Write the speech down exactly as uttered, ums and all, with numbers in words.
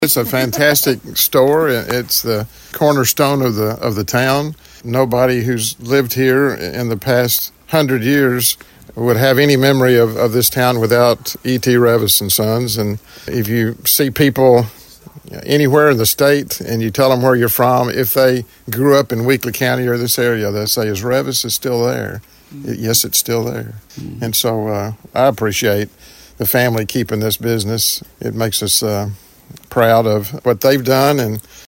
It's a fantastic store. It's the cornerstone of the of the town. Nobody who's lived here in the past hundred years would have any memory of, of this town without E T. Revis and Sons. And if you see people anywhere in the state and you tell them where you're from, if they grew up in Weakley County or this area, they'll say, is Revis is still there? Mm-hmm. Yes, it's still there. Mm-hmm. And so uh, I appreciate the family keeping this business. It makes us uh, proud of what they've done, and